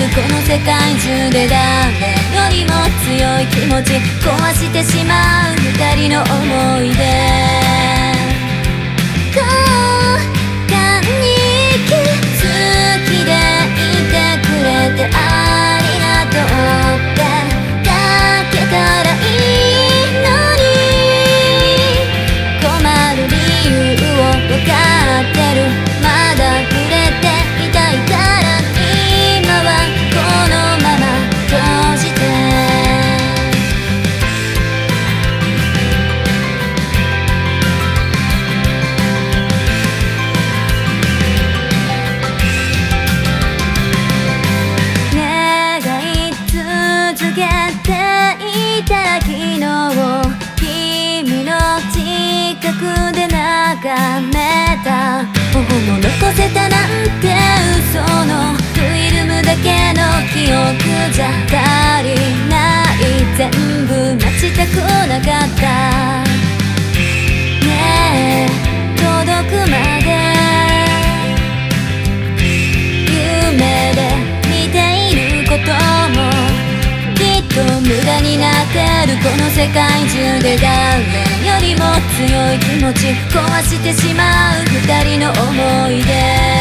この世界中で誰よりも強い気持ち壊してしまう二人の思い出交換日記好きでいてくれてありがとうってだけからいいのに困る理由を分かってるまだ触れていたいから今はこのまま閉じて願い続けていた昨日を君の近くで眺めた頬も残せたなんて嘘のフィルムだけの記憶じゃ足りない全部待ちたくなかったねえ届くまで夢で見ていることもきっと無駄になってるこの世界中で誰よりも強い気持ち壊してしまう二人の思い出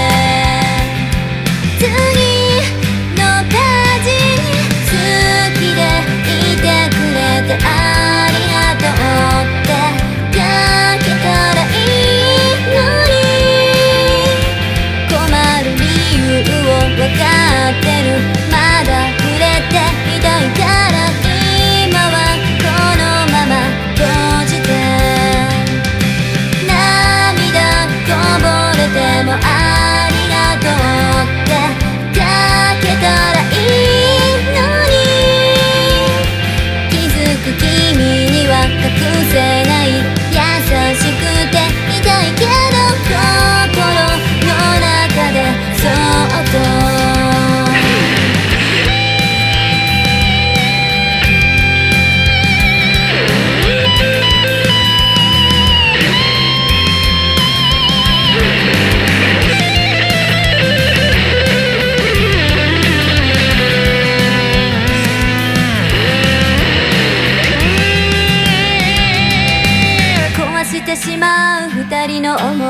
次のページ好きでいてくれてありがとうってだけからいいのに困る理由を分かってるまだ触れていたいから今はこのまま閉じて涙こぼれてもありがとうってだけからいいのに気づく君には隠せない優しくていたいけど心の中でそっとしてしまう二人の思